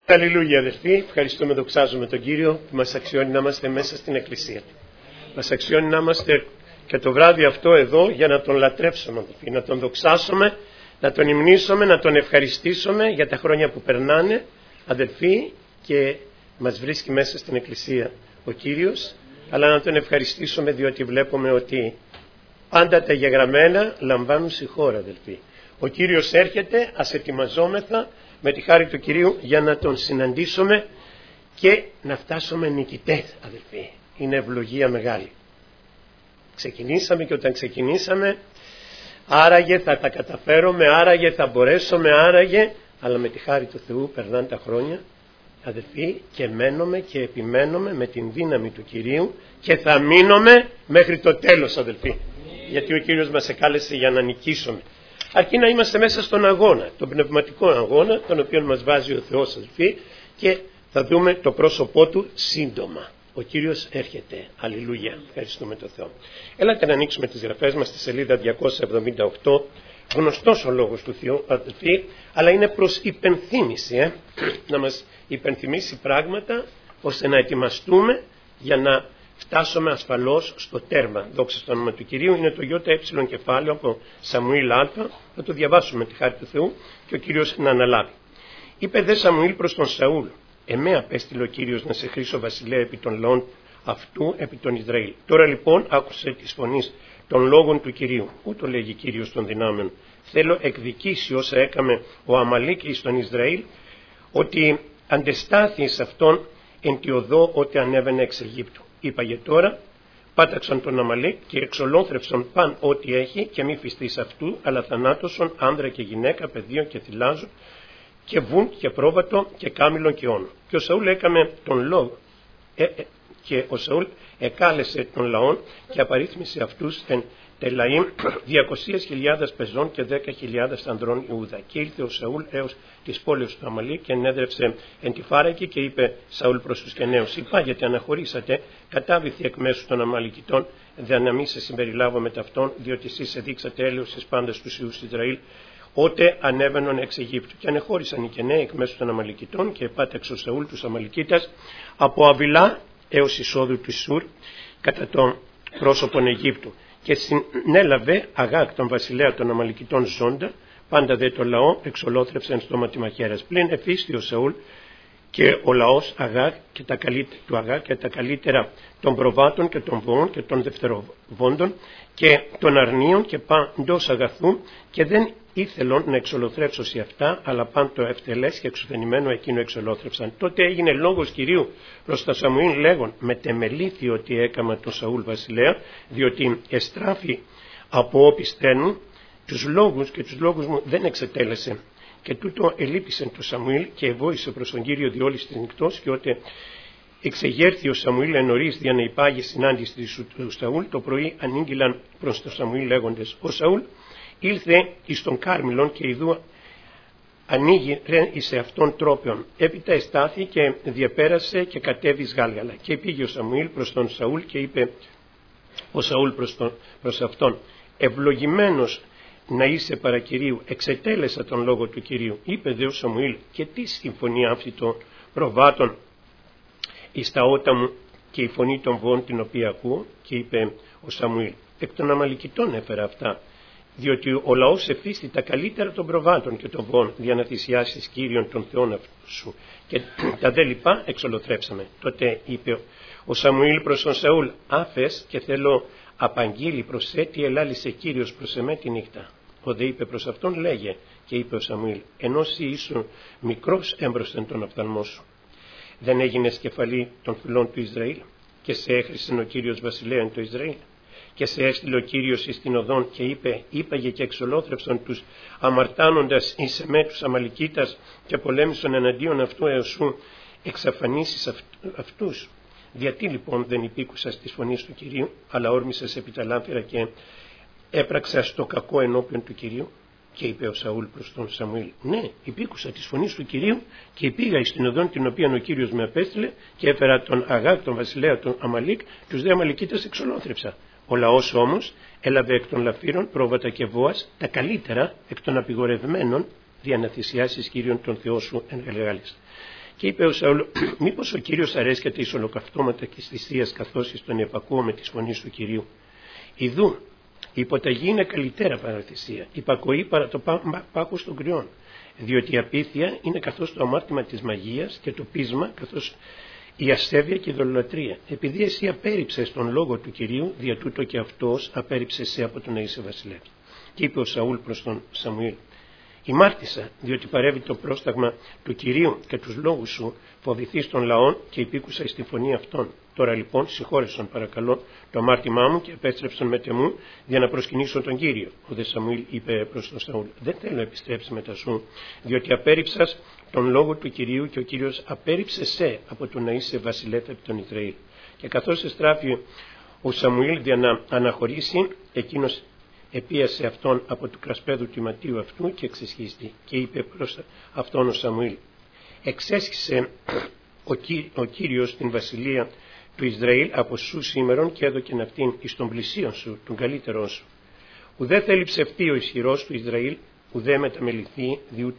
Αλληλούια αδελφοί, ευχαριστούμε, δοξάζουμε τον Κύριο που μας αξιώνει να είμαστε μέσα στην Εκκλησία Του. Μας αξιώνει να είμαστε και το βράδυ αυτό εδώ για να Τον λατρεύσουμε αδελφοί, να Τον δοξάσουμε, να Τον υμνήσουμε, να Τον ευχαριστήσουμε για τα χρόνια που περνάνε αδελφοί, και μας βρίσκει μέσα στην Εκκλησία ο Κύριος, αλλά να Τον ευχαριστήσουμε διότι βλέπουμε ότι πάντα τα γεγραμμένα λαμβάνουν στη χώρα αδελφοί. Ο Κύριος έρχεται, ας ετοιμαζόμεθα με τη χάρη του Κυρίου για να Τον συναντήσουμε και να φτάσουμε νικητές αδελφοί. Είναι ευλογία μεγάλη. Ξεκινήσαμε και όταν ξεκινήσαμε άραγε θα τα καταφέρουμε, άραγε θα μπορέσουμε, άραγε, αλλά με τη χάρη του Θεού περνάνε τα χρόνια αδελφοί και μένουμε και επιμένουμε με την δύναμη του Κυρίου και θα μείνουμε μέχρι το τέλος αδελφοί, γιατί ο Κύριος μας εκάλεσε για να νικήσουμε. Αρκεί να είμαστε μέσα στον αγώνα, τον πνευματικό αγώνα, τον οποίο μας βάζει ο Θεός αδελφοί, και θα δούμε το πρόσωπό Του σύντομα. Ο Κύριος έρχεται. Αλληλούια. Ευχαριστούμε τον Θεό. Έλατε να ανοίξουμε τις γραφές μας στη σελίδα 278. Γνωστός ο λόγος του Θεού αδελφοί, αλλά είναι προς υπενθύμηση, να μας υπενθυμίσει πράγματα ώστε να ετοιμαστούμε για να φτάσουμε ασφαλώς στο τέρμα. Δόξα στο όνομα του Κυρίου. Είναι το ΙΕ κεφάλαιο από Σαμουήλ Α. Θα το διαβάσουμε τη χάρη του Θεού και ο Κύριος να αναλάβει. Είπε δε Σαμουήλ προς τον Σαούλ: Εμέ απέστειλε ο Κύριος να σε χρήσω βασιλέα επί των λαών αυτού, επί των Ισραήλ. Τώρα λοιπόν άκουσε της φωνής των λόγων του Κυρίου. Ούτω λέγει Κύριος των δυνάμεων: Θέλω εκδικήσει όσα έκαμε ο Αμαλίκ εις τον Ισραήλ, ότι αντεστάθη εις αυτόν εν τη οδό ότι ανέβαινε εξ Αιγύπτου. Είπαγε τώρα, πάταξαν τον Αμαλίκ και εξολόθρευσαν παν ό,τι έχει και μη φυστείς αυτού, αλλά θανάτωσον άνδρα και γυναίκα, παιδίον και θυλάζων και βουν και πρόβατο και κάμιλον και όνο. Και ο Σαούλ έκαμε τον λόγο και ο Σαούλ εκάλεσε τον λαόν και απαρίθμησε αυτούς εν Τελαΐμ 200.000 πεζών και 10.000 ανδρών Ιούδα. Και ήλθε ο Σαούλ έως της πόλης του Αμαλίκ και ενέδρευσε εν τη Φάρακη και είπε Σαούλ προς τους Κεναίους: Υπάγετε αναχωρήσατε, κατάβηθη εκ μέσου των Αμαλικητών, δε να μη σε συμπεριλάβω με ταυτόν, διότι εσείς εδείξατε έλεος στις πάντες τους Ιούς Ισραήλ, ότε ανέβαινον εξ Αιγύπτου. Και ανεχώρησαν οι Κεναίοι εκ μέσου των Αμαλικητών και επάταξε ο Σαούλ τους Αμαλικίτας από Αβιλά έως εισόδου του Σουρ κατά τον πρόσωπον Αιγύπτου. Και συνέλαβε Αγάκ τον βασιλέα των Αμαλικητών ζώντα, πάντα δε το λαό εξολόθρεψε εν στόμα τη μαχαίρας. Πλην εφίστη ο Σαούλ και ο λαός Αγάκ και τα καλύτερα του Αγάκ και τα καλύτερα των προβάτων και των βοών και των δευτεροβόντων και των αρνίων και πάντος αγαθού, και δεν ήθελον να εξολοθρέψω σε αυτά, αλλά παν το ευτελές και εξουθενημένο εκείνο εξολόθρεψαν. Τότε έγινε λόγος Κυρίου προς τα Σαμουήλ λέγον: Μετεμελήθη ότι έκαμα τον Σαούλ βασιλέα, διότι εστράφη από όπι στέλνουν τους λόγους και τους λόγους μου δεν εξετέλεσε. Και τούτο ελείπησε το Σαμουήλ και εβόησε προς τον Κύριο διόλης της νυχτός, και ότε εξεγέρθη ο Σαμουήλ εν νωρίς για να υπάγει συνάντηση του Σαούλ, το πρωί ανήγγυλαν προς τον Σαμουήλ λέγοντες: Ο Σαούλ ήλθε εις τον Κάρμιλον και ιδού ανοίγει εις αυτόν τρόπεων. Έπειτα εστάθη και διαπέρασε και κατέβη Γάλγαλα. Και πήγε ο Σαμουήλ προς τον Σαούλ και είπε ο Σαούλ προς αυτόν: Ευλογημένος να είσαι παρακυρίου, εξετέλεσα τον λόγο του Κυρίου. Είπε δε ο Σαμουήλ: Και τι συμφωνία αυτή των προβάτων εις τα ότα μου και η φωνή των βοών την οποία ακούω? Και είπε ο Σαμουήλ: Εκ των Αμαλικητών έφερα αυτά, διότι ο λαός εφίστη τα καλύτερα των προβάτων και των βοών για να θυσιάσεις Κύριον των Θεών σου, και τα δε λοιπά εξολοθρέψαμε. Τότε είπε ο Σαμουήλ προς τον Σαούλ: Άφες και θέλω απαγγείλει προς έτη ελάλησε Κύριος προς εμέ τη νύχτα. Ο δε είπε προς αυτόν: Λέγε. Και είπε ο Σαμουήλ: Ενός ήσουν μικρός έμπροσθεν τον οφθαλμό σου, δεν έγινες κεφαλή των φυλών του Ισραήλ, και σε έχρισεν ο Κύριος βασιλέαν το Ισραήλ, και σε έστειλε ο Κύριος εις την οδόν και είπαγε και εξολόθρευσαν τους αμαρτάνοντας εις εμέ τους Αμαλικίτας και πολέμησαν εναντίον αυτού έως σου εξαφανίσεις αυτούς. Γιατί λοιπόν δεν υπήκουσας της φωνής του Κυρίου, αλλά όρμησες επί τα λάμφυρα και έπραξας το κακό ενώπιον του Κυρίου? Και είπε ο Σαούλ προς τον Σαμουήλ: Ναι, υπήκουσα της φωνής του Κυρίου και πήγα εις την οδόν την οποία ο Κύριος με απέστειλε και έφερα τον Αγάκ τον βασιλέα των Αμαλίκ, τους δε Αμαλικίτας εξολόθρεψα. Ο λαός όμως έλαβε εκ των λαφύρων πρόβατα και βόας τα καλύτερα εκ των απειγορευμένων, για να θυσιάσεις Κύριον τον Θεό σου εν Γαλγάλης. Και είπε ο Σαούλ, μήπως ο Κύριος αρέσκεται εις ολοκαυτώματα και στις θείας καθώς εις τον επακούομαι της φωνής του Κυρίου. Ιδού, η υποταγή είναι καλύτερα παρά θυσία, υπακοή παρά το πάκος των κρυών. Διότι η απίθεια είναι καθώς το αμάρτημα της μαγείας και το πείσμα καθώς η ασέβεια και η δολολατρία. Επειδή εσύ απέρριψες τον λόγο του Κυρίου, δια τούτο και αυτός απέρριψε σε από το να είσαι βασιλεύς. Και είπε ο Σαούλ προς τον Σαμουήλ, ημάρτησα, διότι παρέβη το πρόσταγμα του Κυρίου και τους λόγους σου, φοβηθείς των λαών και υπήκουσα εις τη φωνή αυτών. Τώρα λοιπόν συγχώρεσον παρακαλώ το αμάρτημά μου και επέστρεψον μετ' εμού για να προσκυνήσω τον Κύριο. Ο δε Σαμουήλ είπε προς τον Σαούλ, δεν θέλω επιστρέψει μετά σου, διότι απέρριψας τον λόγο του Κυρίου και ο Κύριος απέρριψε σε από το να είσαι βασιλεύ επί τον Ισραήλ. Και καθώς εστράφει ο Σαμουήλ για να αναχωρήσει, εκείνος επίασε αυτόν από του κρασπέδου του ηματίου αυτού και εξεσχίστη. Και είπε προς αυτόν ο Σαμουήλ, εξέσχισε ο Κύριος την βασιλεία του Ισραήλ από σου σήμερον και έδωκεν αυτήν εις των πλησίων σου, τον καλύτερό σου. Ουδέ θέλει ψευτεί ο ισχυρός του Ισραήλ, ουδέ μεταμεληθεί,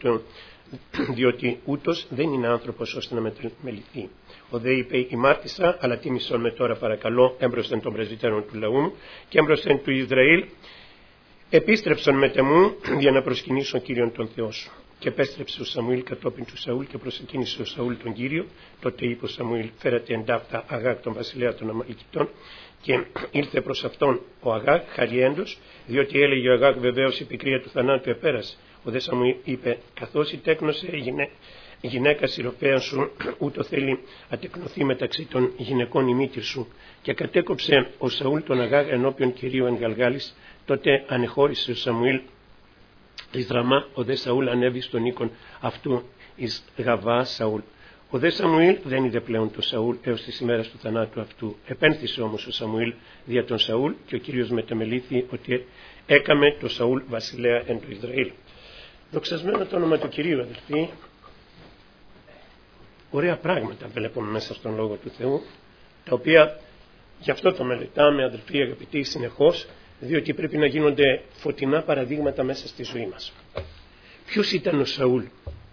διότι ούτως δεν είναι άνθρωπος ώστε να μεταμεληθεί. Ο δε είπε, ημάρτησα, αλλά τίμησον με τώρα παρακαλώ, έμπροσθεν των πρεσβυτέρων του λαού μου και έμπροσθεν του Ισραήλ, επίστρεψαν μετ' εμού για να προσκυνήσουν Κύριον τον Θεό σου. Και επέστρεψε ο Σαμουήλ κατόπιν του Σαούλ και προσεκίνησε ο Σαούλ τον Κύριο. Τότε είπε ο Σαμουήλ, φέρατε εντάφτα Αγάγ τον βασιλέα των Αμαλικητών. Και ήλθε προς αυτόν ο Αγάγ χαριέντος, διότι έλεγε ο Αγάγ, βεβαίως η πικρία του θανάτου επέρασε. Ο δε Σαμουήλ είπε, καθώς η τέκνωσε η γυναίκα σιροπέαν σου, ούτω θέλει ατεκνωθεί μεταξύ των γυναικών η μήτηρ σου. Και κατέκοψε ο Σαούλ τον Αγάγ ενώπιον Κυρίου εν Γαλγάλης. Τότε ανεχώρησε ο Σαμουήλ εις Ραμά, ο δε Σαούλ ανέβη στον οίκον αυτού εις Γαβά Σαούλ. Ο δε Σαμουήλ δεν είδε πλέον τον Σαούλ έως τις ημέρες του θανάτου αυτού. Επένθησε όμως ο Σαμουήλ δια τον Σαούλ και ο Κύριος μετεμελήθη ότι έκαμε το Σαούλ βασιλέα εν του Ισραήλ. Δοξασμένο το όνομα του Κυρίου, αδελφοί. Ωραία πράγματα βλέπουμε μέσα στον Λόγο του Θεού, τα οποία γι' αυτό το μελετάμε, αδελφοί αγαπητοί, συνεχώς, διότι πρέπει να γίνονται φωτεινά παραδείγματα μέσα στη ζωή μας. Ποιος ήταν ο Σαούλ?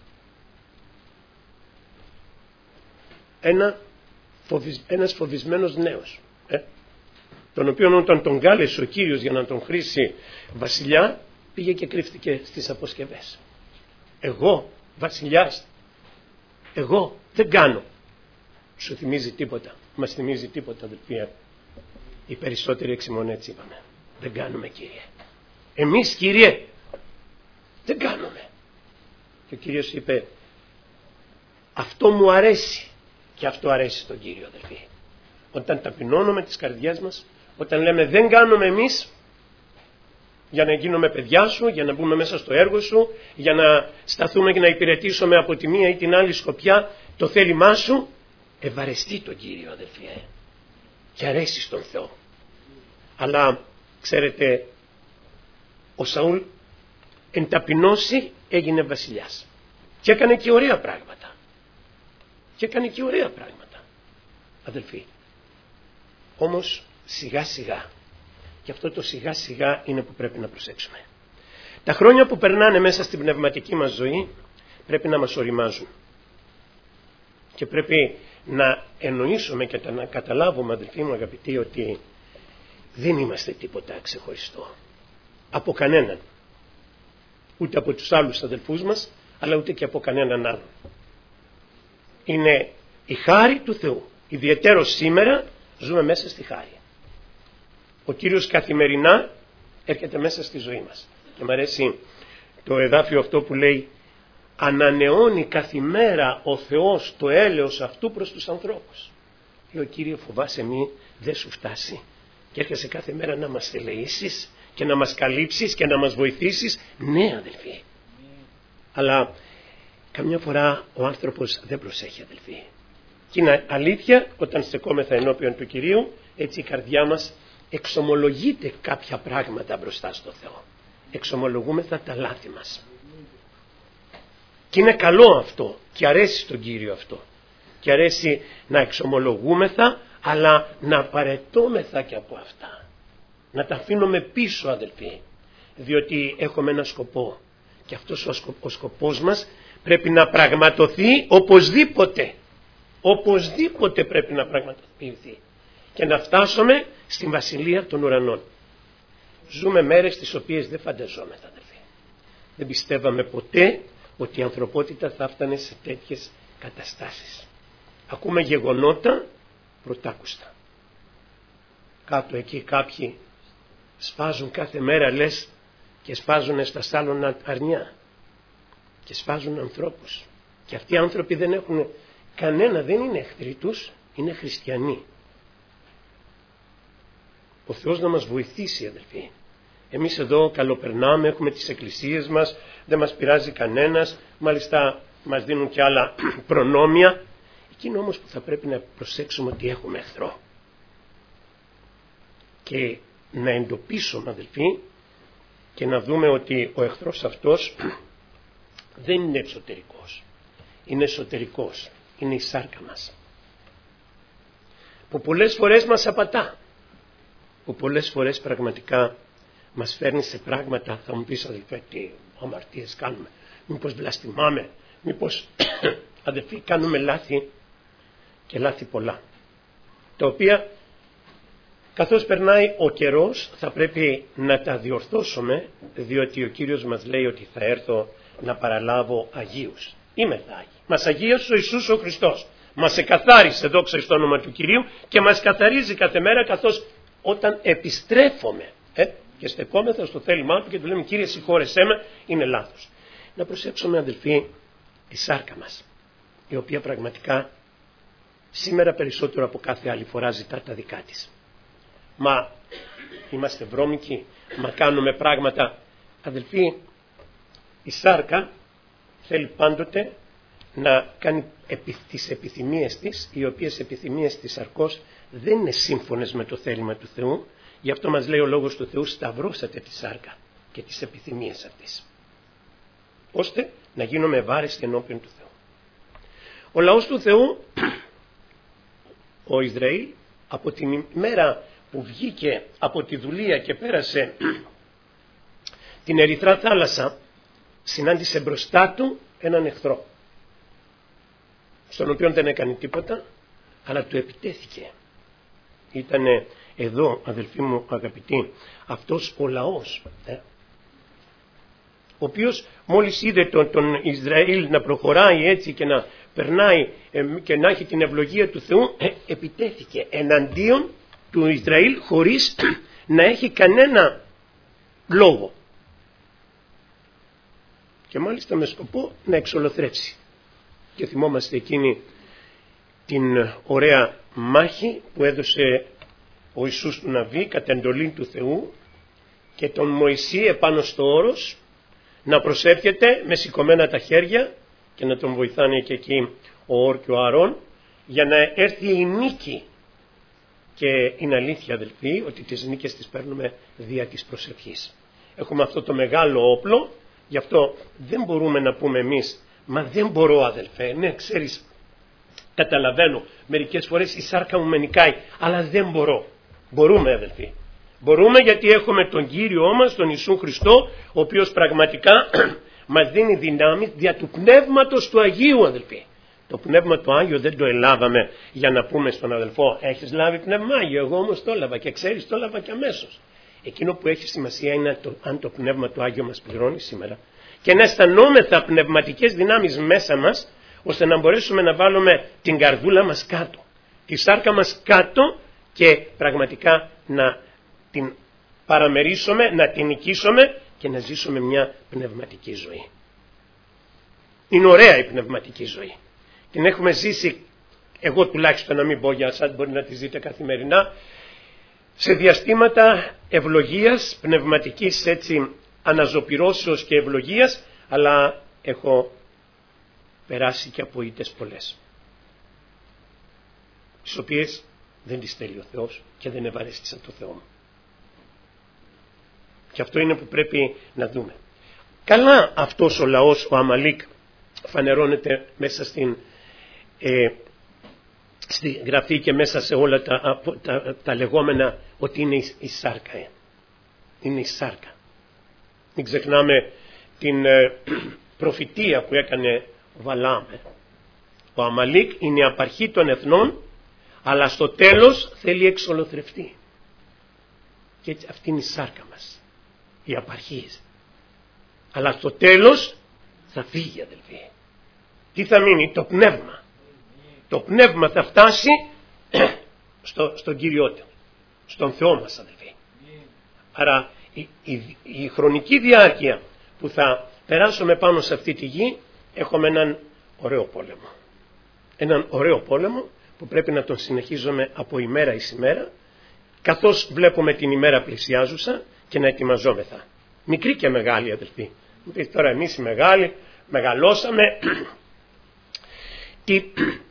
Ένας φοβισμένος νέος, τον οποίον όταν τον κάλεσε ο Κύριος για να τον χρήσει βασιλιά, πήγε και κρύφτηκε στις αποσκευές. Εγώ βασιλιάς, εγώ δεν κάνω. Σου θυμίζει τίποτα? Μας θυμίζει τίποτα, αδελφοί? Οι περισσότεροι εξημών έτσι είπαμε. Δεν κάνουμε, Κύριε. Εμείς, Κύριε, δεν κάνουμε. Και ο Κύριος είπε, αυτό μου αρέσει και αυτό αρέσει στον Κύριο, αδελφοί. Όταν ταπεινώνουμε τις καρδιές μας, όταν λέμε δεν κάνουμε εμείς για να γίνουμε παιδιά σου, για να μπούμε μέσα στο έργο σου, για να σταθούμε και να υπηρετήσουμε από τη μία ή την άλλη σκοπιά το θέλημά σου, ευαρεστεί τον Κύριο, αδελφοί, και αρέσει στον Θεό. Αλλά ξέρετε, ο Σαούλ εν ταπεινώσει έγινε βασιλιάς και έκανε και ωραία πράγματα. Αδελφοί, όμως σιγά σιγά, και αυτό το σιγά σιγά είναι που πρέπει να προσέξουμε. Τα χρόνια που περνάνε μέσα στην πνευματική μας ζωή πρέπει να μας οριμάζουν και πρέπει να εννοήσουμε και να καταλάβουμε, αδελφοί μου αγαπητοί, ότι δεν είμαστε τίποτα ξεχωριστό από κανέναν, ούτε από τους άλλους αδελφούς μας, αλλά ούτε και από κανέναν άλλον. Είναι η χάρη του Θεού. Ιδιαιτέρως σήμερα ζούμε μέσα στη χάρη. Ο Κύριος καθημερινά έρχεται μέσα στη ζωή μας. Και μου αρέσει το εδάφιο αυτό που λέει, ανανεώνει καθημέρα ο Θεός το έλεος αυτού προς τους ανθρώπους. Λέει ο Κύριε, φοβάσαι μη δεν σου φτάσει και έρχεσαι κάθε μέρα να μας ελεήσεις και να μας καλύψεις και να μας βοηθήσεις? Ναι, αδελφοί. Αλλά καμιά φορά ο άνθρωπος δεν προσέχει, αδελφοί. Και είναι αλήθεια, όταν στεκόμεθα ενώπιον του Κυρίου, έτσι η καρδιά μας εξομολογείται κάποια πράγματα μπροστά στο Θεό. Εξομολογούμεθα τα λάθη μας. Και είναι καλό αυτό και αρέσει στον Κύριο αυτό. Και αρέσει να εξομολογούμεθα, αλλά να παραιτώμεθα και από αυτά. Να τα αφήνουμε πίσω, αδελφοί. Διότι έχουμε ένα σκοπό. Και αυτός ο σκοπός μας πρέπει να πραγματοθεί οπωσδήποτε. Οπωσδήποτε πρέπει να πραγματοποιηθεί και να φτάσουμε στην Βασιλεία των Ουρανών. Ζούμε μέρες τις οποίες δεν φανταζόμεθα, αδελφοί. Δεν πιστεύαμε ποτέ ότι η ανθρωπότητα θα φτάνε σε τέτοιες καταστάσεις. Ακούμε γεγονότα πρωτάκουστα. Κάτω εκεί κάποιοι σπάζουν κάθε μέρα, λες, και σπάζουν στα σάλωνα αρνιά και σπάζουν ανθρώπους. Και αυτοί οι άνθρωποι δεν έχουν κανένα, δεν είναι εχθροί τους, είναι χριστιανοί. Ο Θεός να μας βοηθήσει, αδελφοί. Εμείς εδώ καλοπερνάμε, έχουμε τις εκκλησίες μας, δεν μας πειράζει κανένας, μάλιστα μας δίνουν και άλλα προνόμια. Εκείνο όμως που θα πρέπει να προσέξουμε ότι έχουμε εχθρό. Και να εντοπίσουμε, αδελφοί, και να δούμε ότι ο εχθρός αυτός δεν είναι εξωτερικός, είναι εσωτερικός, είναι η σάρκα μας, που πολλές φορές μας απατά, που πολλές φορές πραγματικά μας φέρνει σε πράγματα. Θα μου πεις, αδελφέ, τι αμαρτίες κάνουμε, μήπως βλαστημάμε, μήπως αδελφοί κάνουμε λάθη, και λάθη πολλά, τα οποία καθώς περνάει ο καιρός θα πρέπει να τα διορθώσουμε, διότι ο Κύριος μας λέει ότι θα έρθω να παραλάβω Αγίους. Είμαι Άγιοι. Μας αγίασε ο Ιησούς ο Χριστός. Μας εκαθάρισε, δόξα στο όνομα του Κυρίου, και μας καθαρίζει κάθε μέρα, καθώς όταν επιστρέφουμε και στεκόμεθα στο θέλημά του και του λέμε, Κύριε συγχώρεσέ με, είναι λάθος. Να προσέξουμε, αδελφοί, τη σάρκα μας, η οποία πραγματικά σήμερα περισσότερο από κάθε άλλη φορά ζητά τα δικά της. Μα είμαστε βρώμικοι, μα κάνουμε πράγματα. Αδελφοί, η σάρκα θέλει πάντοτε να κάνει τις επιθυμίες της, οι οποίες επιθυμίες της σαρκός δεν είναι σύμφωνες με το θέλημα του Θεού. Γι' αυτό μας λέει ο Λόγος του Θεού, σταυρώσατε τη σάρκα και τις επιθυμίες αυτής, ώστε να γίνουμε βάρες ενώπιον του Θεού. Ο λαός του Θεού, ο Ισραήλ, από την ημέρα που βγήκε από τη δουλεία και πέρασε την Ερυθρά θάλασσα, συνάντησε μπροστά του έναν εχθρό, στον οποίο δεν έκανε τίποτα, αλλά του επιτέθηκε. Ήτανε εδώ, αδελφοί μου αγαπητοί, αυτός ο λαός, ο οποίος μόλις είδε τον Ισραήλ να προχωράει έτσι και να περνάει και να έχει την ευλογία του Θεού, επιτέθηκε εναντίον του Ισραήλ χωρίς να έχει κανένα λόγο, και μάλιστα με σκοπό να εξολοθρεύσει. Και θυμόμαστε εκείνη την ωραία μάχη που έδωσε ο Ιησούς του Ναβί κατά εντολή του Θεού, και τον Μωυσή επάνω στο όρος να προσεύχεται με σηκωμένα τα χέρια και να τον βοηθάνε και εκεί ο Ορ και ο Αρών, για να έρθει η νίκη. Και είναι αλήθεια, αδελφοί, ότι τις νίκες τις παίρνουμε δια της προσευχής. Έχουμε αυτό το μεγάλο όπλο, γι' αυτό δεν μπορούμε να πούμε εμείς, μα δεν μπορώ, αδελφέ, ναι, ξέρεις, καταλαβαίνω, μερικές φορές η σάρκα μου με νικάει, αλλά δεν μπορώ. Μπορούμε, αδελφοί. Μπορούμε, γιατί έχουμε τον Κύριό μας, τον Ιησού Χριστό, ο οποίος πραγματικά μας δίνει δυνάμεις δια του Πνεύματος του Αγίου, αδελφοί. Το Πνεύμα του Άγιο δεν το ελάβαμε για να πούμε στον αδελφό, έχεις λάβει Πνεύμα Άγιο, εγώ όμως το έλαβα, και ξέρεις, το έλαβα και αμέσως. Εκείνο που έχει σημασία είναι αν το Πνεύμα του Άγιο μας πληρώνει σήμερα, και να αισθανόμεθα πνευματικές δυνάμεις μέσα μας, ώστε να μπορέσουμε να βάλουμε την καρδούλα μας κάτω, τη σάρκα μας κάτω, και πραγματικά να την παραμερίσουμε, να την νικήσουμε και να ζήσουμε μια πνευματική ζωή. Είναι ωραία η πνευματική ζωή. Την έχουμε ζήσει, εγώ τουλάχιστον, να μην πω για εσάς, μπορεί να τη ζείτε καθημερινά, σε διαστήματα ευλογίας, πνευματικής έτσι αναζωπυρώσεως και ευλογίας, αλλά έχω περάσει και από ήττες πολλές, τις οποίες δεν τις θέλει ο Θεός και δεν ευαρέστησαν το Θεό μου. Και αυτό είναι που πρέπει να δούμε. Καλά αυτός ο λαός, ο Αμαλίκ, φανερώνεται μέσα στη Γραφή και μέσα σε όλα τα λεγόμενα, ότι είναι η σάρκα. Είναι η σάρκα. Μην ξεχνάμε την προφητεία που έκανε ο Βαλάμ. Ο Αμαλίκ είναι η απαρχή των εθνών, αλλά στο τέλος θέλει εξολοθρευτεί. Και έτσι αυτή είναι η σάρκα μας, η απαρχής. Αλλά στο τέλος θα φύγει, αδελφοί. Τι θα μείνει? Το πνεύμα. Το πνεύμα θα φτάσει στον Κύριό του, στον Θεό μας, αδελφοί. Άρα η χρονική διάρκεια που θα περάσουμε πάνω σε αυτή τη γη, έχουμε έναν ωραίο πόλεμο. Έναν ωραίο πόλεμο που πρέπει να τον συνεχίζουμε από ημέρα εις ημέρα, καθώς βλέπουμε την ημέρα πλησιάζουσα, και να ετοιμαζόμεθα. Μικροί και μεγάλοι, αδελφοί. Τώρα εμείς οι μεγάλοι μεγαλώσαμε. Τι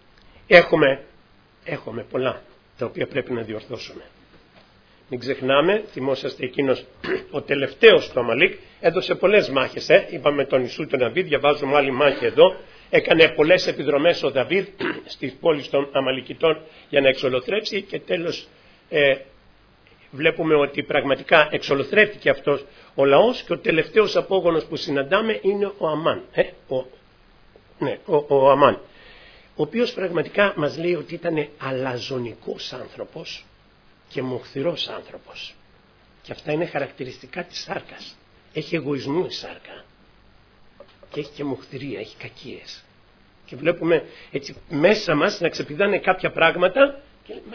έχουμε πολλά τα οποία πρέπει να διορθώσουμε. Μην ξεχνάμε, θυμόσαστε εκείνος ο τελευταίος του Αμαλίκ έδωσε πολλές μάχες. Είπαμε τον Ισού τον Δαβίδ, διαβάζουμε άλλη μάχη εδώ. Έκανε πολλές επιδρομές ο Δαβίδ στις πόλεις των Αμαλικητών για να εξολοθρέψει, και τέλος βλέπουμε ότι πραγματικά εξολοθρεύτηκε αυτός ο λαός, και ο τελευταίος απόγονος που συναντάμε είναι ο Αμάν. Ο Αμάν, ο οποίος πραγματικά μας λέει ότι ήταν αλαζονικός άνθρωπος και μοχθηρός άνθρωπος. Και αυτά είναι χαρακτηριστικά της σάρκας. Έχει εγωισμό η σάρκα και έχει και μοχθηρία, έχει κακίες. Και βλέπουμε έτσι μέσα μας να ξεπηδάνε κάποια πράγματα και λέμε,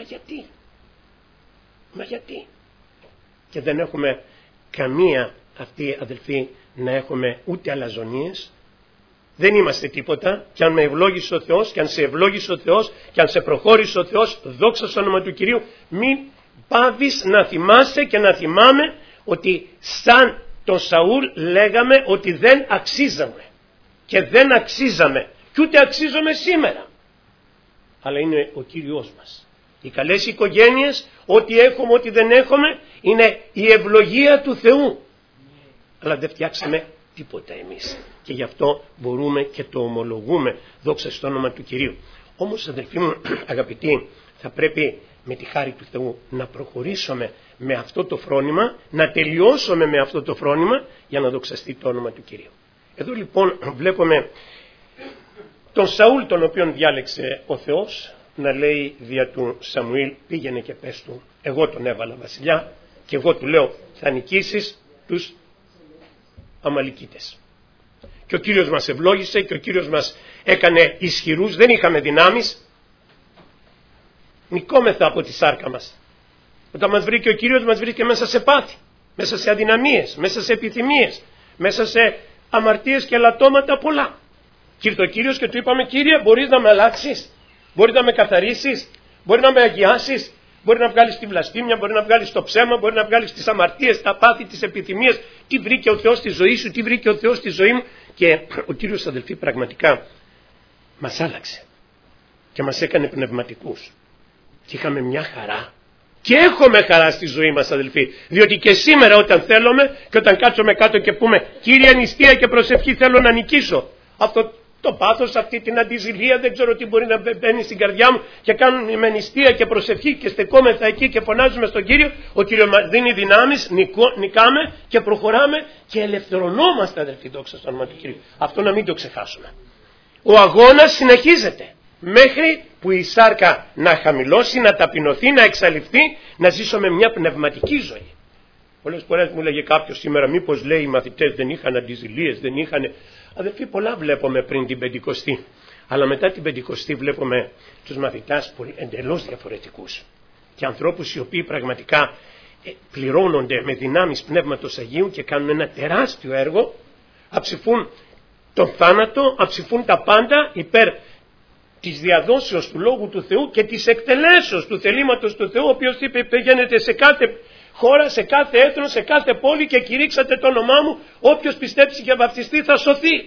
μα γιατί? Και δεν έχουμε καμία, αυτοί αδελφοί, να έχουμε ούτε αλαζονίες. Δεν είμαστε τίποτα, και αν με ευλόγησε ο Θεός, και αν σε ευλόγησε ο Θεός, και αν σε προχώρησε ο Θεός, δόξα στο όνομα του Κυρίου, μην πάβεις να θυμάσαι και να θυμάμαι ότι σαν τον Σαούλ λέγαμε ότι δεν αξίζαμε. Και δεν αξίζαμε, και ούτε αξίζουμε σήμερα. Αλλά είναι ο Κύριος μας. Οι καλές οικογένειες, ό,τι έχουμε, ό,τι δεν έχουμε, είναι η ευλογία του Θεού. Αλλά δεν φτιάξαμε τίποτα εμείς. Και γι' αυτό μπορούμε και το ομολογούμε, δόξα στο όνομα του Κυρίου. Όμως, αδελφοί μου αγαπητοί, θα πρέπει με τη χάρη του Θεού να προχωρήσουμε με αυτό το φρόνημα, να τελειώσουμε με αυτό το φρόνημα, για να δοξαστεί το όνομα του Κυρίου. Εδώ λοιπόν βλέπουμε τον Σαούλ, τον οποίον διάλεξε ο Θεός, να λέει δια του Σαμουήλ, πήγαινε και πες του, εγώ τον έβαλα βασιλιά και εγώ του λέω, θα νικήσεις τους Αμαλικίτες. Και ο Κύριος μας ευλόγησε και ο Κύριος μας έκανε ισχυρούς, δεν είχαμε δυνάμεις, νικόμεθα από τη σάρκα μας. Όταν μας βρήκε ο Κύριος, μας βρήκε μέσα σε πάθη, μέσα σε αδυναμίες, μέσα σε επιθυμίες, μέσα σε αμαρτίες και ελαττώματα πολλά. Και ήρθε ο Κύριος και του είπαμε, Κύριε, μπορείς να με αλλάξεις, μπορείς να με καθαρίσεις, μπορεί να με αγιάσεις, μπορεί να βγάλεις τη βλασφήμια, μπορεί να βγάλεις το ψέμα, μπορεί να βγάλεις τις αμαρτίες, τα πάθη, τις επιθυμίες. Τι βρήκε ο Θεός στη ζωή σου, τι βρήκε ο Θεός στη ζωή μου. Και ο Κύριος, αδελφοί, πραγματικά μας άλλαξε και μας έκανε πνευματικούς. Και είχαμε μια χαρά. Και έχουμε χαρά στη ζωή μας, αδελφοί. Διότι και σήμερα, όταν θέλουμε και όταν κάτσουμε κάτω και πούμε, Κύριε, νηστεία και προσευχή θέλω να νικήσω, αυτό το πάθος, αυτή την αντιζηλία, δεν ξέρω τι μπορεί να μπαίνει στην καρδιά μου, και κάνουμε με νηστεία και προσευχή και στεκόμεθα εκεί και φωνάζουμε στον Κύριο, ο Κύριος μας δίνει δυνάμεις, νικάμε και προχωράμε και ελευθερωνόμαστε, αδελφοί, δόξα στο όνομα του Κύριου. Αυτό να μην το ξεχάσουμε. Ο αγώνας συνεχίζεται μέχρι που η σάρκα να χαμηλώσει, να ταπεινωθεί, να εξαλειφθεί, να ζήσουμε μια πνευματική ζωή. Πολλές φορές μου λέγε κάποιος σήμερα, μήπως λέει οι μαθητές δεν είχαν αντιζηλίες, δεν είχαν. Αδελφοί, πολλά βλέπουμε πριν την Πεντηκοστή, αλλά μετά την Πεντηκοστή βλέπουμε τους μαθητάς εντελώς διαφορετικούς και ανθρώπους οι οποίοι πραγματικά πληρώνονται με δυνάμεις Πνεύματος Αγίου και κάνουν ένα τεράστιο έργο, αψηφούν τον θάνατο, αψηφούν τα πάντα υπέρ της διαδόσεως του Λόγου του Θεού και της εκτελέσεως του θελήματος του Θεού, ο οποίος είπε, πηγαίνετε σε κάθε χώρα, σε κάθε έθνο, σε κάθε πόλη και κηρύξατε το όνομά μου, όποιος πιστέψει και βαπτιστεί θα σωθεί.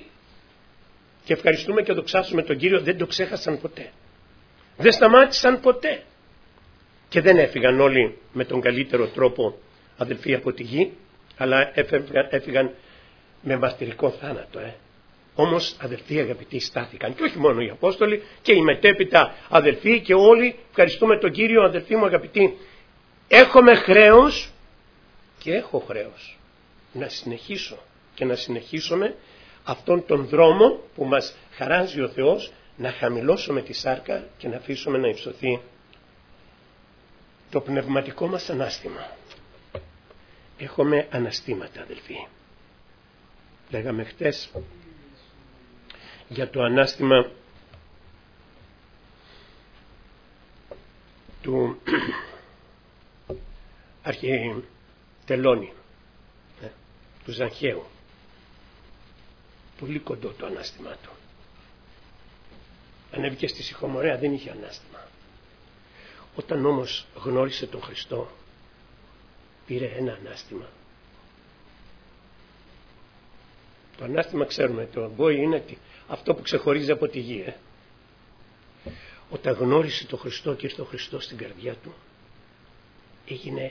Και ευχαριστούμε και δοξάσουμε τον Κύριο, δεν το ξέχασαν ποτέ, δεν σταμάτησαν ποτέ και δεν έφυγαν όλοι με τον καλύτερο τρόπο, αδελφοί, από τη γη, αλλά έφυγαν με μαρτυρικό θάνατο. Όμως, αδελφοί αγαπητοί, στάθηκαν, και όχι μόνο οι Απόστολοι, και οι μετέπειτα αδελφοί και όλοι. Ευχαριστούμε τον Κύριο, αδελφοί μου αγαπητοί. Έχουμε χρέος και έχω χρέος να συνεχίσω και να συνεχίσουμε αυτόν τον δρόμο που μας χαράζει ο Θεός, να χαμηλώσουμε τη σάρκα και να αφήσουμε να υψωθεί το πνευματικό μας ανάστημα. Έχουμε αναστήματα, αδελφοί. Λέγαμε χτες για το ανάστημα του Αρχιτελώνη, του Ζαχαίου. Πολύ κοντό το ανάστημά του. Ανέβηκε στη Σιχομορέα, δεν είχε ανάστημα. Όταν όμως γνώρισε τον Χριστό, πήρε ένα ανάστημα. Το ανάστημα ξέρουμε, το μπόι είναι αυτό που ξεχωρίζει από τη γη. Όταν γνώρισε τον Χριστό και ήρθε ο Χριστός στην καρδιά του, έγινε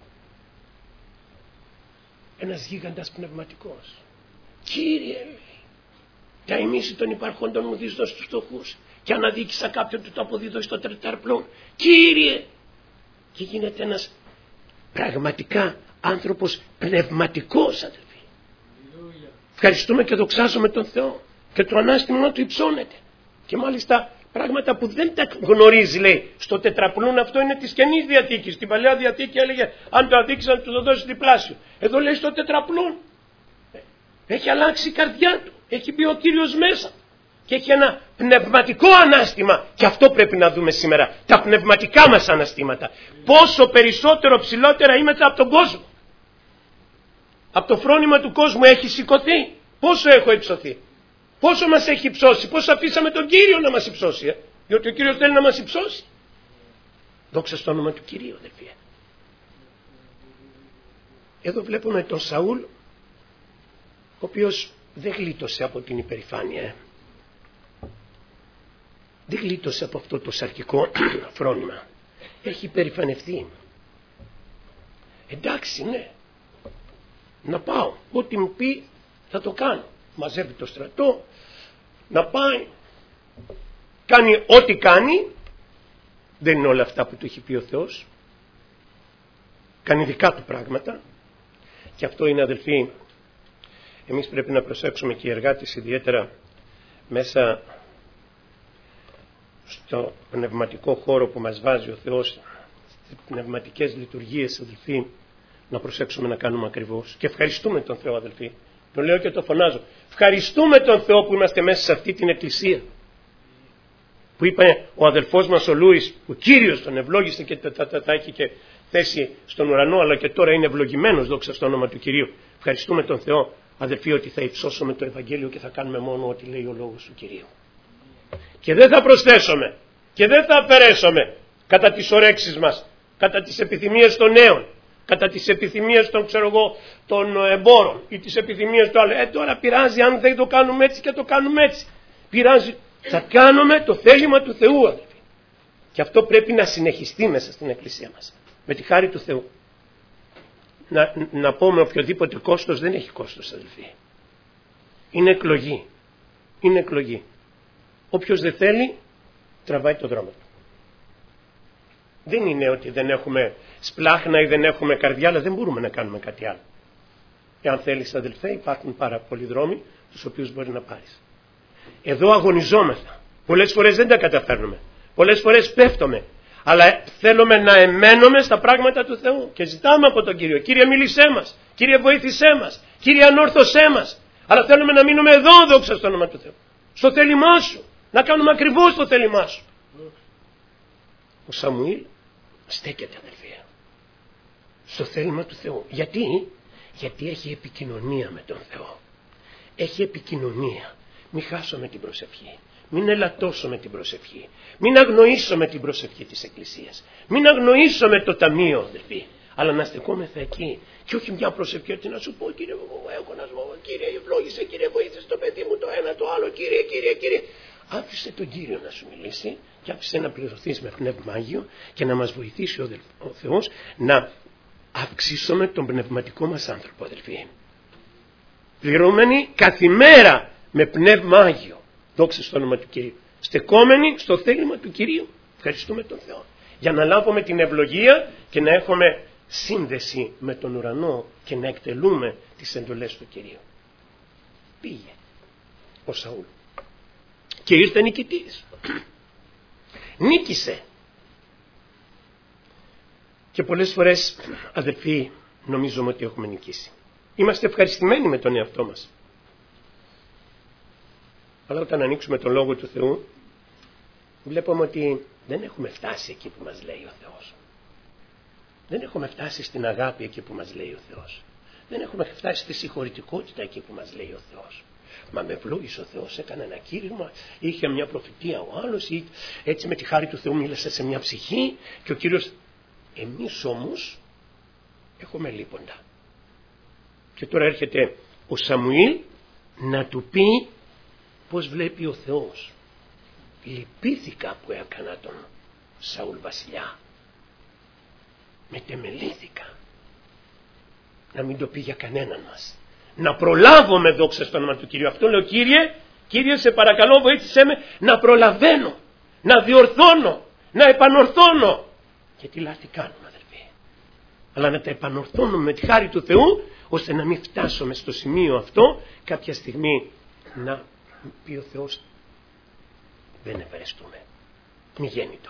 ένας γίγαντας πνευματικός. Κύριε, τα ημίση των υπαρχόντων μου δεις στους φτωχούς και αναδίκησα κάποιον του το αποδίδω στο τετραπλόν. Κύριε! Και γίνεται ένας πραγματικά άνθρωπος πνευματικός, αδελφοί. Ευχαριστούμε και δοξάζουμε τον Θεό και το ανάστημα του υψώνεται. Και μάλιστα πράγματα που δεν τα γνωρίζει, λέει, στο τετραπλούν, αυτό είναι της Καινής Διαθήκης. Στην Παλαιά Διαθήκη έλεγε αν το αδείξεις να του το δώσεις διπλάσιο. Εδώ λέει στο τετραπλούν. Έχει αλλάξει η καρδιά του. Έχει μπει ο Κύριος μέσα. Και έχει ένα πνευματικό ανάστημα. Και αυτό πρέπει να δούμε σήμερα. Τα πνευματικά μας αναστήματα. Πόσο περισσότερο ψηλότερα είμαστε από τον κόσμο. Από το φρόνημα του κόσμου έχει σηκωθεί. Πόσο έχω υψωθεί. Πόσο μας έχει υψώσει. Πόσο αφήσαμε τον Κύριο να μας υψώσει. Διότι ο Κύριος θέλει να μας υψώσει. Δόξα στο όνομα του Κυρίου, αδελφοί. Εδώ βλέπουμε τον Σαούλ, ο οποίος δεν γλίτωσε από την υπερηφάνεια. Δεν γλίτωσε από αυτό το σαρκικό φρόνημα. Έχει υπερηφανευτεί. Εντάξει, ναι. Να πάω. Ό,τι μου πει θα το κάνω. Μαζεύει το στρατό. Να πάει. Κάνει ό,τι κάνει. Δεν είναι όλα αυτά που του έχει πει ο Θεός. Κάνει δικά του πράγματα. Και αυτό είναι, αδελφοί, εμείς πρέπει να προσέξουμε και οι εργάτες ιδιαίτερα μέσα στο πνευματικό χώρο που μας βάζει ο Θεός, στις πνευματικές λειτουργίες, αδελφοί, να προσέξουμε να κάνουμε ακριβώς. Και ευχαριστούμε τον Θεό, αδελφοί. Το λέω και το φωνάζω. Ευχαριστούμε τον Θεό που είμαστε μέσα σε αυτή την εκκλησία. Που είπε ο αδελφός μας ο Λούις, ο Κύριος τον ευλόγησε και τα έχει και θέση στον ουρανό, αλλά και τώρα είναι ευλογημένος, δόξα στο όνομα του Κυρίου. Ευχαριστούμε τον Θεό, αδελφοί, ότι θα υψώσουμε το Ευαγγέλιο και θα κάνουμε μόνο ό,τι λέει ο λόγος του Κυρίου. Και δεν θα προσθέσουμε και δεν θα αφαιρέσουμε κατά τις ορέξεις μας, κατά τις επιθυμίες των νέων, κατά τις επιθυμίες των εμπόρων ή τις επιθυμίες του άλλου. Τώρα πειράζει αν δεν το κάνουμε έτσι και το κάνουμε έτσι. Πειράζει. Θα κάνουμε το θέλημα του Θεού, αδελφοί. Και αυτό πρέπει να συνεχιστεί μέσα στην εκκλησία μας. Με τη χάρη του Θεού. Να πω με οποιοδήποτε κόστος, δεν έχει κόστος, αδελφοί. Είναι εκλογή. Είναι εκλογή. Όποιος δεν θέλει τραβάει το δρόμο του. Δεν είναι ότι δεν έχουμε σπλάχνα ή δεν έχουμε καρδιά, αλλά δεν μπορούμε να κάνουμε κάτι άλλο. Εάν θέλεις, αδελφέ, υπάρχουν πάρα πολλοί δρόμοι τους οποίους μπορεί να πάρεις. Εδώ αγωνιζόμεθα. Πολλές φορές δεν τα καταφέρνουμε. Πολλές φορές πέφτουμε. Αλλά θέλουμε να εμένουμε στα πράγματα του Θεού. Και ζητάμε από τον Κύριο. Κύριε, μίλησέ μας. Κύριε, βοήθησέ μας. Κύριε, ανόρθωσέ μας. Αλλά θέλουμε να μείνουμε εδώ, δόξα στο όνομα του Θεού. Στο θέλημά σου. Να κάνουμε ακριβώς το θέλημά σου. Ο Σαμουήλ στέκεται, αδελφοί, στο θέλημα του Θεού. Γιατί έχει επικοινωνία με τον Θεό. Έχει επικοινωνία. Μην χάσουμε την προσευχή. Μην ελαττώσουμε την προσευχή. Μην αγνοήσουμε την προσευχή της Εκκλησίας. Μην αγνοήσουμε το ταμείο, αδελφοί. Αλλά να στεκόμεθα εκεί. Και όχι μια προσευχή ότι να σου πω, Κύριε, έχω να σου πω, Κύριε, ευλόγησε, Κύριε, βοήθησε το παιδί μου, το ένα, το άλλο, Κύριε. Άφησε τον Κύριο να σου μιλήσει και άφησε να πληρωθείς με Πνεύμα Άγιο και να μας βοηθήσει ο Θεός να αυξήσουμε τον πνευματικό μας άνθρωπο, αδελφοί. Πληρωμένοι καθημέρα με Πνεύμα Άγιο. Δόξα στο όνομα του Κυρίου. Στεκόμενοι στο θέλημα του Κυρίου. Ευχαριστούμε τον Θεό. Για να λάβουμε την ευλογία και να έχουμε σύνδεση με τον ουρανό και να εκτελούμε τις εντολές του Κυρίου. Πήγε. ο Σαούλ. Και ήρθε νικητής. Νίκησε. Και πολλές φορές, αδελφοί, νομίζουμε ότι έχουμε νικήσει. Είμαστε ευχαριστημένοι με τον εαυτό μας. Αλλά όταν ανοίξουμε τον Λόγο του Θεού, βλέπουμε ότι δεν έχουμε φτάσει εκεί που μας λέει ο Θεός. Δεν έχουμε φτάσει στην αγάπη εκεί που μας λέει ο Θεός. Δεν έχουμε φτάσει στη συγχωρητικότητα εκεί που μας λέει ο Θεός. Μα με ευλόγησε ο Θεός, έκανε ένα κήρυγμα, είχε μια προφητεία ο άλλος, ή έτσι με τη χάρη του Θεού μίλησε σε μια ψυχή και ο Κύριος. Εμείς όμως έχουμε λείποντα. Και τώρα έρχεται ο Σαμουήλ να του πει πώς βλέπει ο Θεός. Λυπήθηκα που έκανα τον Σαούλ βασιλιά. Μετεμελήθηκα. Να μην το πει για κανέναν μας. Να προλάβω με δόξα στο όνομα του Κυρίου. Αυτό λέω, Κύριε σε παρακαλώ βοήθησέ με να προλαβαίνω, να διορθώνω, να επανορθώνω. Και τι λάθη κάνουμε αδελφοί. Αλλά να τα επανορθώνουμε με τη χάρη του Θεού, ώστε να μην φτάσουμε στο σημείο αυτό κάποια στιγμή να πει ο Θεός δεν ευαρεστούμε. Μη γέννητο.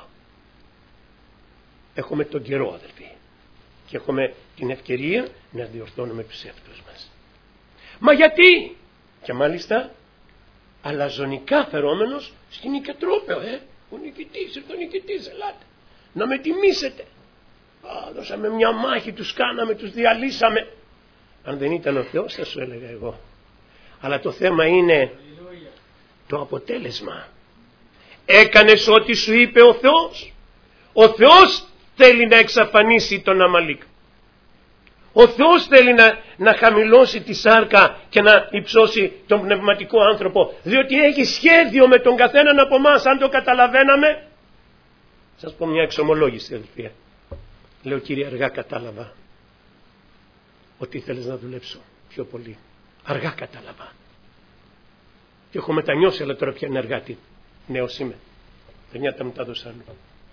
Έχουμε τον καιρό αδελφοί. Και έχουμε την ευκαιρία να διορθώνουμε τους εαυτούς μας. Μα γιατί? Και μάλιστα αλαζονικά φερόμενος στην Οικετρόπαιο. Ο νικητής, ήρθε ο νικητής, ελάτε. Να με τιμήσετε. Δώσαμε μια μάχη, τους κάναμε, τους διαλύσαμε. Αν δεν ήταν ο Θεός θα σου έλεγα εγώ. Αλλά το θέμα είναι το αποτέλεσμα. Έκανες ό,τι σου είπε ο Θεός. Ο Θεός θέλει να εξαφανίσει τον Αμαλίκ. Ο Θεός θέλει να χαμηλώσει τη σάρκα και να υψώσει τον πνευματικό άνθρωπο. Διότι έχει σχέδιο με τον καθέναν από εμάς. Αν το καταλαβαίναμε. Σας πω μια εξομολόγηση αδελφία. Λέω Κύριε, αργά κατάλαβα ότι ήθελες να δουλέψω πιο πολύ. Αργά κατάλαβα. Και έχω μετανιώσει, αλλά τώρα πια είναι εργάτη. Νέος είμαι. Τα νιάτα μου τα δώσα άλλο.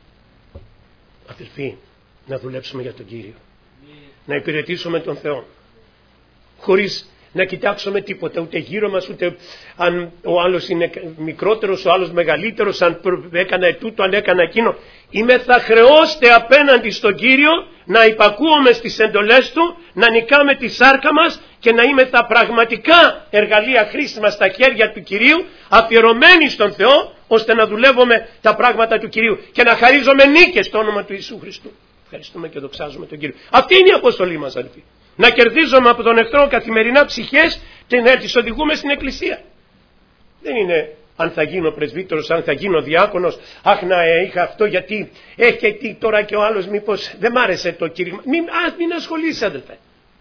Αδελφοί, να δουλέψουμε για τον Κύριο. Να υπηρετήσουμε τον Θεό. Χωρίς να κοιτάξουμε τίποτα, ούτε γύρω μας, ούτε αν ο άλλος είναι μικρότερος, ο άλλος μεγαλύτερος, αν έκανε τούτο, αν έκανε εκείνο. Θα χρεώστε απέναντι στον Κύριο να υπακούουμε στις εντολές Του, να νικάμε τη σάρκα μας και να τα πραγματικά εργαλεία χρήσιμα στα χέρια του Κυρίου, αφιερωμένοι στον Θεό, ώστε να δουλεύουμε τα πράγματα του Κυρίου και να χαρίζουμε νίκες στο όνομα του Ιησού Χριστού. Ευχαριστούμε και δοξάζουμε τον Κύριο. Αυτή είναι η αποστολή μας αδελφοί. Να κερδίζουμε από τον εχθρό καθημερινά ψυχές και να τις οδηγούμε στην Εκκλησία. Δεν είναι αν θα γίνω πρεσβύτερος, αν θα γίνω διάκονος, αχ να είχα αυτό γιατί έχει τι τώρα και ο άλλος μήπως δεν μ' άρεσε το κήρυγμα. Μην ασχολείσαι αδελφέ.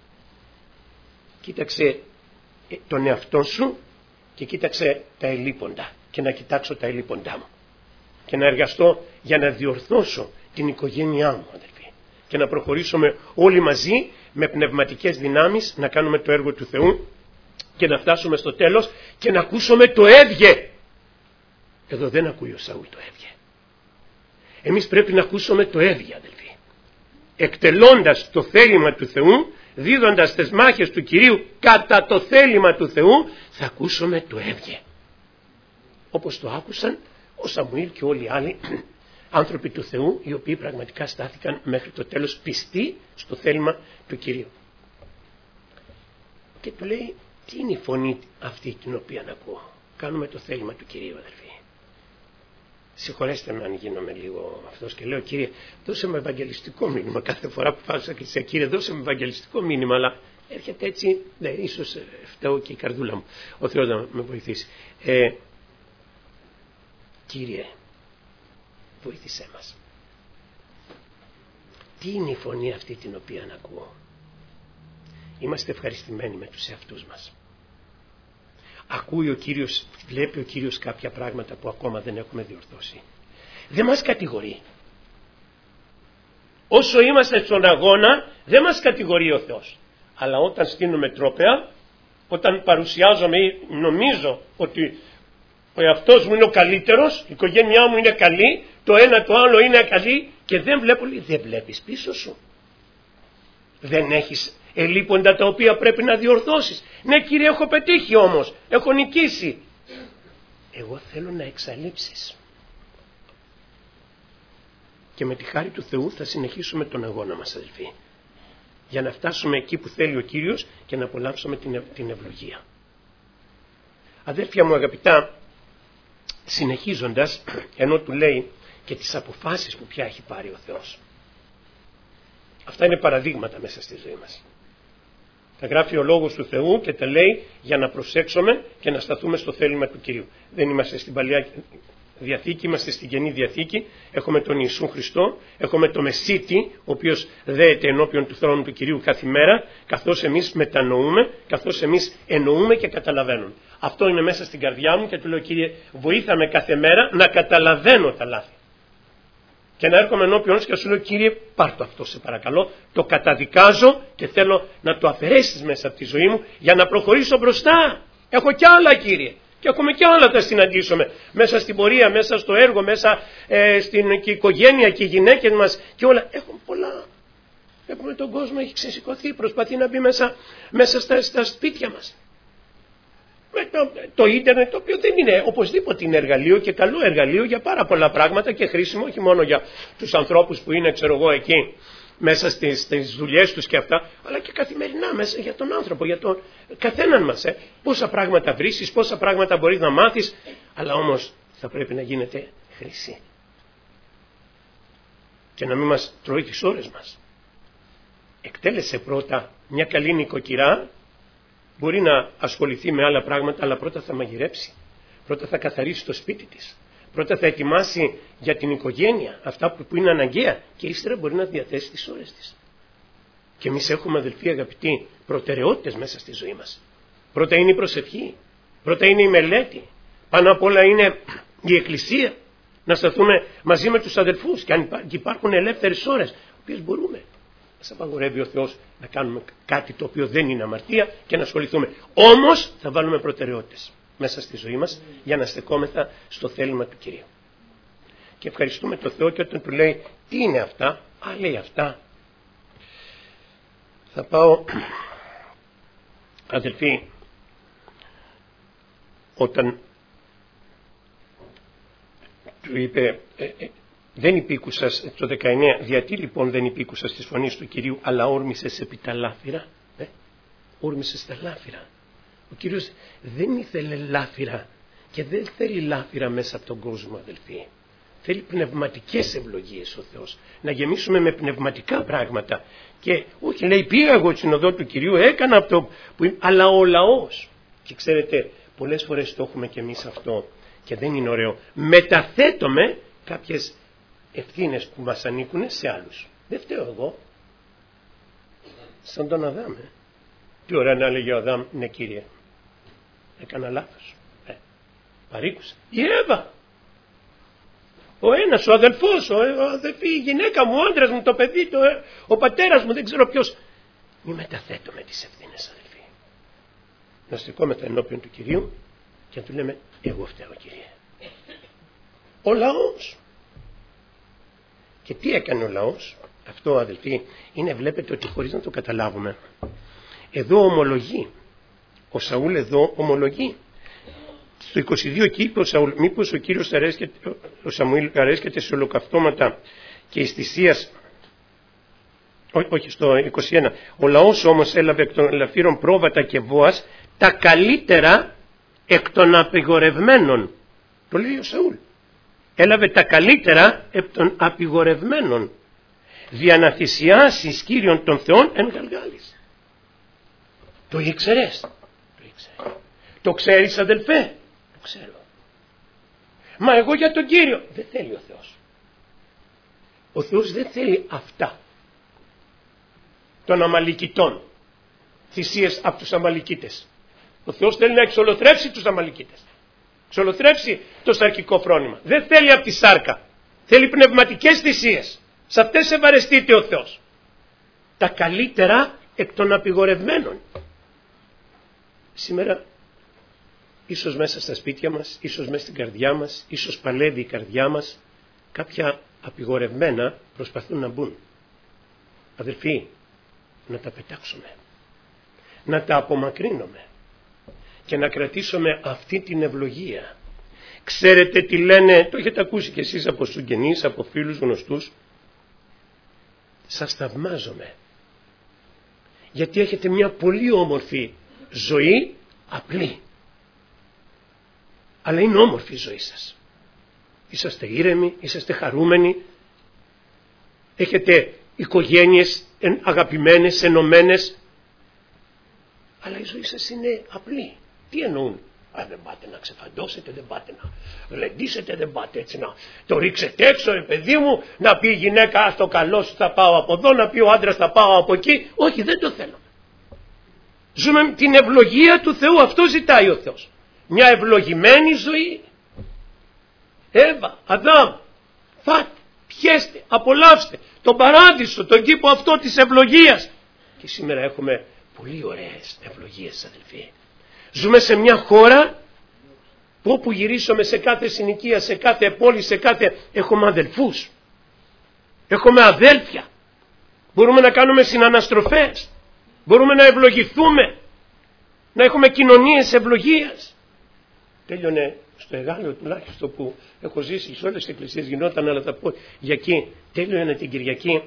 Κοίταξε τον εαυτό σου και κοίταξε τα ελείποντα και να κοιτάξω τα ελείποντά μου και να εργαστώ για να διορθώσω την οικογένειά μου αδελφοί και να προχωρήσουμε όλοι μαζί με πνευματικές δυνάμεις να κάνουμε το έργο του Θεού και να φτάσουμε στο τέλος και να ακούσουμε το έβγε. Εδώ δεν ακούει ο Σαούλ το έβγε. Εμείς πρέπει να ακούσουμε το έβγε αδελφοί. Εκτελώντας το θέλημα του Θεού, δίδοντας τις μάχες του Κυρίου κατά το θέλημα του Θεού, θα ακούσουμε το έβγε. Όπως το άκουσαν ο Σαμουήλ και όλοι οι άλλοι άνθρωποι του Θεού, οι οποίοι πραγματικά στάθηκαν μέχρι το τέλος πιστοί στο θέλημα του Κυρίου. Και του λέει, τι είναι η φωνή αυτή την οποία να ακούω? Κάνουμε το θέλημα του Κυρίου αδελφοί. Συγχωρέστε με αν γίνομαι λίγο αυτός και λέω, Κύριε, δώσε με ευαγγελιστικό μήνυμα κάθε φορά που πάω στην εκκλησία. Κύριε, δώσε με ευαγγελιστικό μήνυμα, αλλά έρχεται έτσι, ναι, ίσως φταίω και η καρδούλα μου. Ο Θεός να με βοηθήσει. Κύριε, βοήθησέ μας. Τι είναι η φωνή αυτή την οποία να ακούω? Είμαστε ευχαριστημένοι με τους εαυτούς μας. Ακούει ο Κύριος, βλέπει ο Κύριος κάποια πράγματα που ακόμα δεν έχουμε διορθώσει. Δεν μας κατηγορεί. Όσο είμαστε στον αγώνα δεν μας κατηγορεί ο Θεός. Αλλά όταν στείνουμε τρόπαια, όταν παρουσιάζομαι ή νομίζω ότι ο εαυτός μου είναι ο καλύτερος, η οικογένειά μου είναι καλή, το ένα το άλλο είναι καλή και δεν βλέπω, δεν βλέπεις πίσω σου. Δεν έχεις ελείποντα τα οποία πρέπει να διορθώσεις. Ναι Κύριε, έχω πετύχει όμως, έχω νικήσει. εγώ θέλω να εξαλείψεις. Και με τη χάρη του Θεού θα συνεχίσουμε τον αγώνα μας, αδελφοί, για να φτάσουμε εκεί που θέλει ο Κύριος και να απολαύσουμε την ευλογία. Αδέλφια μου αγαπητά, συνεχίζοντας, ενώ του λέει και τις αποφάσεις που πια έχει πάρει ο Θεός. Αυτά είναι παραδείγματα μέσα στη ζωή μας. Τα γράφει ο Λόγος του Θεού και τα λέει για να προσέξουμε και να σταθούμε στο θέλημα του Κυρίου. Δεν είμαστε στην Παλιά Διαθήκη, είμαστε στην Καινή Διαθήκη. Έχουμε τον Ιησού Χριστό, έχουμε τον Μεσίτη, ο οποίος δέεται ενώπιον του θρόνου του Κυρίου κάθε μέρα, καθώς εμείς μετανοούμε, καθώς εμείς εννοούμε και καταλαβαίνουμε. Αυτό είναι μέσα στην καρδιά μου και του λέω, Κύριε, βοήθαμε κάθε μέρα να καταλαβαίνω τα λάθη. Και να έρχομαι ενώπιον σου και σου λέω, Κύριε, πάρ' το αυτό σε παρακαλώ, το καταδικάζω και θέλω να το αφαιρέσεις μέσα από τη ζωή μου για να προχωρήσω μπροστά. Έχω κι άλλα, Κύριε. Και έχουμε κι άλλα, τα συναντήσουμε μέσα στην πορεία, μέσα στο έργο, μέσα στην οικογένεια και οι γυναίκες μας και όλα. Έχουμε πολλά. Έχουμε τον κόσμο, έχει ξεσηκωθεί, προσπαθεί να μπει μέσα στα σπίτια μας. Με το ίντερνετ, το οποίο δεν είναι οπωσδήποτε είναι εργαλείο και καλό εργαλείο για πάρα πολλά πράγματα και χρήσιμο όχι μόνο για τους ανθρώπους που είναι, ξέρω εγώ, εκεί μέσα στις δουλειές τους και αυτά, αλλά και καθημερινά μέσα για τον άνθρωπο, για τον καθέναν μας. Πόσα πράγματα βρίσκεις, πόσα πράγματα μπορείς να μάθεις, αλλά όμως θα πρέπει να γίνεται χρήση. Και να μην μας τρώει τις ώρες μας. Εκτέλεσε πρώτα μια καλή νοικοκυρά, μπορεί να ασχοληθεί με άλλα πράγματα, αλλά πρώτα θα μαγειρέψει. Πρώτα θα καθαρίσει το σπίτι της. Πρώτα θα ετοιμάσει για την οικογένεια αυτά που είναι αναγκαία και ύστερα μπορεί να διαθέσει τις ώρες της. Και εμείς έχουμε, αδελφοί αγαπητοί, προτεραιότητες μέσα στη ζωή μας. Πρώτα είναι η προσευχή, πρώτα είναι η μελέτη, πάνω απ' όλα είναι η εκκλησία. Να σταθούμε μαζί με τους αδελφούς και αν υπάρχουν ελεύθερες ώρες, οποίες μπορούμε. Μας απαγορεύει ο Θεός να κάνουμε κάτι το οποίο δεν είναι αμαρτία και να ασχοληθούμε. Όμως θα βάλουμε προτεραιότητες μέσα στη ζωή μας για να στεκόμεθα στο θέλημα του Κυρίου. Και ευχαριστούμε τον Θεό και όταν του λέει τι είναι αυτά, λέει αυτά. Θα πάω, αδελφοί, όταν του είπε δεν υπήκουσας, το 19, γιατί λοιπόν δεν υπήκουσας της φωνής του Κυρίου, αλλά όρμησες επί τα λάφυρα. Όρμησες τα λάφυρα. Ο Κύριος δεν ήθελε λάφυρα και δεν θέλει λάφυρα μέσα από τον κόσμο, αδελφοί. Θέλει πνευματικές ευλογίες ο Θεός. Να γεμίσουμε με πνευματικά πράγματα. Και όχι, λέει, πήγα εγώ στην οδό του Κυρίου, έκανα αυτό που... αλλά ο λαός. Και ξέρετε, πολλές φορές το έχουμε και εμείς αυτό και δεν είναι ωραίο. Μεταθέτουμε κάποιες ευθύνες που μας ανήκουν σε άλλους. Δεν φταίω εγώ. Σαν τον Αδάμ. Τι ωραία να έλεγε ο Αδάμ, ναι Κύριε, έκανα λάθος. Παρήκουσα. Η Εύα. Ο ένας, ο αδελφός, ο αδελφή, η γυναίκα μου, ο άντρας μου, το παιδί, ο πατέρας μου, δεν ξέρω ποιος. Μη μεταθέτουμε τις ευθύνες, αδελφοί. Να στεκόμεθα ενώπιον του Κυρίου και να του λέμε, εγώ φταίω Κύριε. Ο λαός. Και τι έκανε ο λαός? Αυτό, αδελφοί, είναι, βλέπετε ότι χωρίς να το καταλάβουμε, εδώ ομολογεί. Ο Σαούλ εδώ ομολογεί. Στο 22 εκεί είπε ο Σαούλ, μήπως ο Σαμουήλ αρέσκεται σε ολοκαυτώματα και εις θυσίας. Όχι, στο 21. Ο λαός όμως έλαβε εκ των λαφύρων πρόβατα και βόας τα καλύτερα εκ των απειγορευμένων. Το λέει ο Σαούλ. Έλαβε τα καλύτερα εκ των απειγορευμένων. Δια να θυσιάσεις Κύριον των Θεών εν Γαλγάλης. Το ήξερες? Το ξέρεις, αδελφέ? Το ξέρω. Μα εγώ για τον Κύριο. Δεν θέλει ο Θεός. Ο Θεός δεν θέλει αυτά των Αμαλικητών, θυσίες από τους Αμαλικίτες. Ο Θεός θέλει να εξολοθρεύσει τους Αμαλικίτες, εξολοθρεύσει το σαρκικό φρόνημα. Δεν θέλει από τη σάρκα. Θέλει πνευματικές θυσίες. Σε αυτές ευαρεστείται ο Θεός. Τα καλύτερα εκ των απειγορευμένων. Σήμερα ίσως μέσα στα σπίτια μας, ίσως μέσα στην καρδιά μας, ίσως παλεύει η καρδιά μας, κάποια απειγορευμένα προσπαθούν να μπουν. Αδελφοί, να τα πετάξουμε, να τα απομακρύνουμε και να κρατήσουμε αυτή την ευλογία. Ξέρετε τι λένε, το έχετε ακούσει κι εσείς από συγγενείς, από φίλους γνωστούς. Σας θαυμάζομαι, γιατί έχετε μια πολύ όμορφη ζωή, απλή. Αλλά είναι όμορφη η ζωή σας. Είσαστε ήρεμοι, είσαστε χαρούμενοι, έχετε οικογένειες αγαπημένες, ενωμένες, αλλά η ζωή σας είναι απλή. Τι εννοούν? Δεν πάτε να ξεφαντώσετε, δεν πάτε να ρεντήσετε, δεν πάτε έτσι να το ρίξετε έξω, παιδί μου, να πει η γυναίκα ας το καλό σου θα πάω από εδώ, να πει ο άντρας θα πάω από εκεί. Όχι, δεν το θέλω. Ζούμε την ευλογία του Θεού, αυτό ζητάει ο Θεός. Μια ευλογημένη ζωή. Εύα, Αδάμ, φάτε, πιέστε, απολαύστε τον παράδεισο, τον κήπο αυτό της ευλογίας. Και σήμερα έχουμε πολύ ωραίες ευλογίες, αδελφοί. Ζούμε σε μια χώρα που όπου γυρίσουμε, σε κάθε συνοικία, σε κάθε πόλη, σε κάθε... έχουμε αδελφούς, έχουμε αδέλφια, μπορούμε να κάνουμε συναναστροφές, μπορούμε να ευλογηθούμε, να έχουμε κοινωνίες ευλογίας. Τέλειωνε στο Εγάλεο τουλάχιστον που έχω ζήσει, σε όλες τις εκκλησίες γινόταν, αλλά θα πω για εκεί. Τέλειωνε την Κυριακή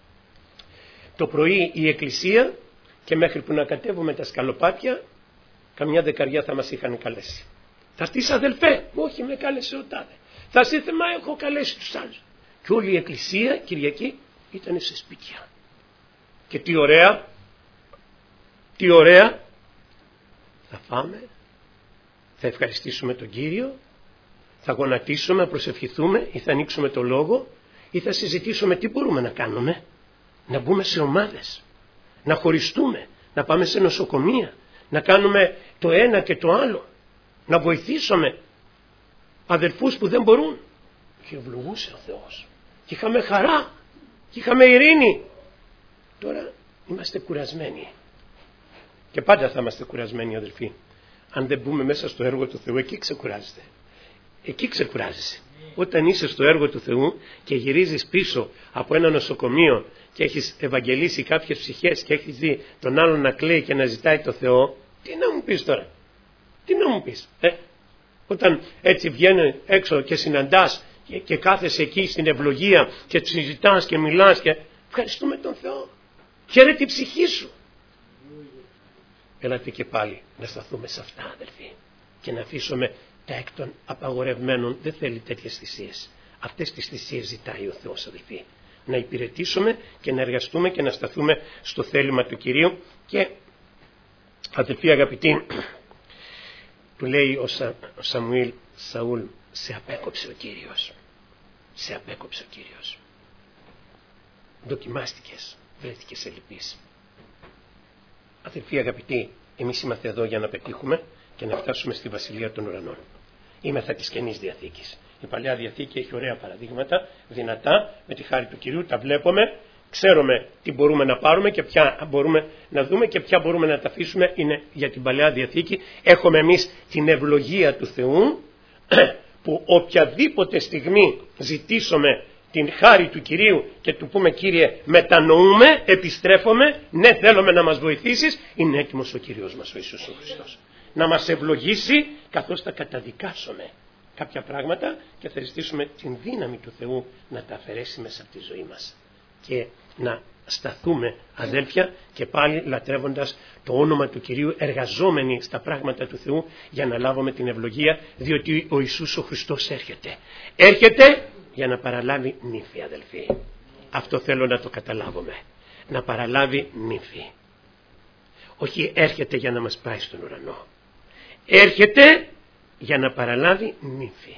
το πρωί η εκκλησία και μέχρι που να κατέβουμε τα σκαλοπάτια καμιά δεκαριά θα μας είχαν καλέσει. Θα έρθεις αδελφέ? Όχι, με κάλεσε ο τάδε. Θα έρθει, μα έχω καλέσει τους άλλους. Και όλη η εκκλησία Κυριακή ήταν σε σπίτια. Και τι ωραία, τι ωραία, θα φάμε, θα ευχαριστήσουμε τον Κύριο, θα γονατίσουμε, να προσευχηθούμε ή θα ανοίξουμε το λόγο ή θα συζητήσουμε τι μπορούμε να κάνουμε. Να μπούμε σε ομάδες, να χωριστούμε, να πάμε σε νοσοκομεία, να κάνουμε το ένα και το άλλο, να βοηθήσουμε αδελφούς που δεν μπορούν. Και ευλογούσε ο Θεός και είχαμε χαρά και είχαμε ειρήνη. Τώρα είμαστε κουρασμένοι και πάντα θα είμαστε κουρασμένοι, αδελφοί. Αν δεν μπούμε μέσα στο έργο του Θεού, εκεί ξεκουράζεται. Εκεί ξεκουράζεσαι. Όταν είσαι στο έργο του Θεού και γυρίζεις πίσω από ένα νοσοκομείο και έχεις ευαγγελίσει κάποιες ψυχές και έχεις δει τον άλλον να κλαίει και να ζητάει το Θεό, τι να μου πεις τώρα? Τι να μου πεις? Όταν έτσι βγαίνει έξω και συναντάς και κάθεσαι εκεί στην ευλογία και του συζητάς και μιλάς και ευχαριστούμε τον Θεό. Χαίρε την ψυχή σου. Έλατε και πάλι να σταθούμε σε αυτά, αδελφοί, και να αφήσουμε τα εκ των απαγορευμένων. Δεν θέλει τέτοιες θυσίες. Αυτές τις θυσίες ζητάει ο Θεός, αδελφοί. Να υπηρετήσουμε και να εργαστούμε και να σταθούμε στο θέλημα του Κυρίου. Και αδελφοί αγαπητοί, του λέει ο Σαμουήλ, Σαούλ, σε απέκοψε ο Κύριος. Σε απέκοψε ο Κύριος. Δοκιμάστηκες, βρέθηκες ελλειπής. Αδελφοί αγαπητοί, εμείς είμαστε εδώ για να πετύχουμε και να φτάσουμε στη Βασιλεία των Ουρανών. Είμεθα της Καινής Διαθήκης. Η Παλαιά Διαθήκη έχει ωραία παραδείγματα, δυνατά, με τη χάρη του Κυρίου τα βλέπουμε, ξέρουμε τι μπορούμε να πάρουμε και ποια μπορούμε να δούμε και ποια μπορούμε να τα αφήσουμε. Είναι για την Παλαιά Διαθήκη. Έχουμε εμείς την ευλογία του Θεού που οποιαδήποτε στιγμή ζητήσουμε την χάρη του Κυρίου και του πούμε Κύριε μετανοούμε, επιστρέφουμε, ναι θέλουμε να μας βοηθήσεις, είναι έτοιμος ο Κύριος μας ο Ιησούς ο Χριστός να μας ευλογήσει, καθώς θα καταδικάσουμε κάποια πράγματα και θα ζητήσουμε την δύναμη του Θεού να τα αφαιρέσει μέσα από τη ζωή μας και να σταθούμε, αδέλφια, και πάλι λατρεύοντας το όνομα του Κυρίου, εργαζόμενοι στα πράγματα του Θεού για να λάβουμε την ευλογία, διότι ο Ιησούς ο Χριστός έρχεται για να παραλάβει νύφη, αδελφοί. Αυτό θέλω να το καταλάβουμε, να παραλάβει νύφη. Όχι έρχεται για να μας πάει στον ουρανό, έρχεται για να παραλάβει νύφη.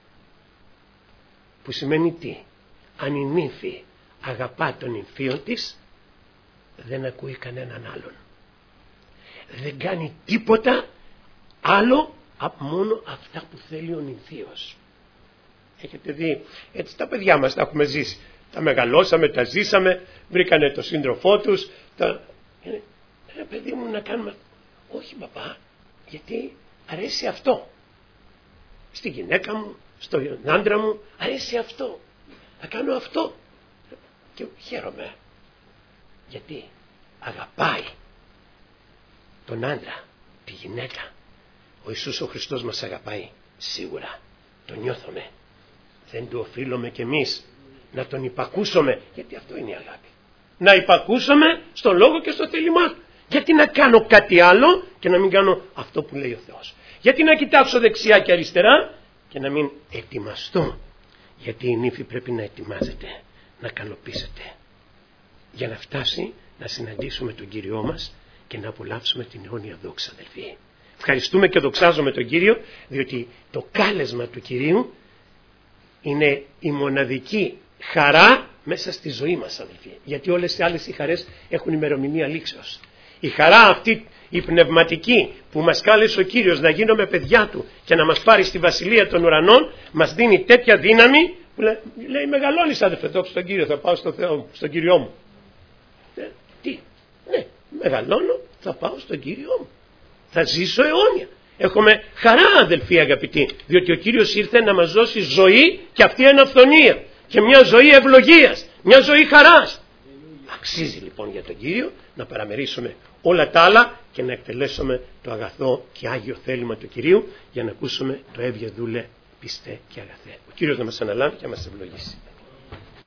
Που σημαίνει τι? Αν η νύφη αγαπά τον νυμφίο της, δεν ακούει κανέναν άλλον, δεν κάνει τίποτα άλλο από μόνο αυτά που θέλει ο νυμφίος. Έχετε δει, έτσι τα παιδιά μας τα έχουμε ζήσει, τα μεγαλώσαμε, τα ζήσαμε, βρήκανε το σύντροφό τους, παιδί μου να κάνουμε, όχι παπά, γιατί αρέσει αυτό στη γυναίκα μου, στον άντρα μου, αρέσει αυτό, θα κάνω αυτό και χαίρομαι, γιατί αγαπάει τον άντρα, τη γυναίκα. Ο Ιησούς ο Χριστός μας αγαπάει σίγουρα, το νιώθουμε. Δεν το οφείλουμε κι εμείς να τον υπακούσουμε, γιατί αυτό είναι η αγάπη. Να υπακούσουμε στο λόγο και στο θέλημά του. Γιατί να κάνω κάτι άλλο και να μην κάνω αυτό που λέει ο Θεός? Γιατί να κοιτάξω δεξιά και αριστερά και να μην ετοιμαστώ? Γιατί η νύφη πρέπει να ετοιμάζεται, να καλοπίσεται, για να φτάσει να συναντήσουμε τον Κύριό μας και να απολαύσουμε την αιώνια δόξα, αδελφοί. Ευχαριστούμε και δοξάζουμε τον Κύριο, διότι το κάλεσμα του Κυρίου είναι η μοναδική χαρά μέσα στη ζωή μας, αδελφοί. Γιατί όλες οι άλλες οι χαρές έχουν ημερομηνία λήξεως. Η χαρά αυτή η πνευματική που μας κάλεσε ο Κύριος να γίνουμε παιδιά Του και να μας πάρει στη Βασιλεία των Ουρανών, μας δίνει τέτοια δύναμη που λέει μεγαλώνεις, αδελφέ, δόξα στον Κύριο, θα πάω στο Θεό μου, στον Κύριό μου. Ναι, μεγαλώνω, θα πάω στον Κύριό μου, θα ζήσω αιώνια. Έχουμε χαρά, αδελφοί αγαπητοί, διότι ο Κύριος ήρθε να μας δώσει ζωή, και αυτή είναι αυθονία, και μια ζωή ευλογίας, μια ζωή χαράς. Αξίζει λοιπόν για τον Κύριο να παραμερίσουμε όλα τα άλλα και να εκτελέσουμε το αγαθό και άγιο θέλημα του Κυρίου, για να ακούσουμε το έβγε δούλε, πιστέ και αγαθέ. Ο Κύριος να μας αναλάβει και να μας ευλογήσει.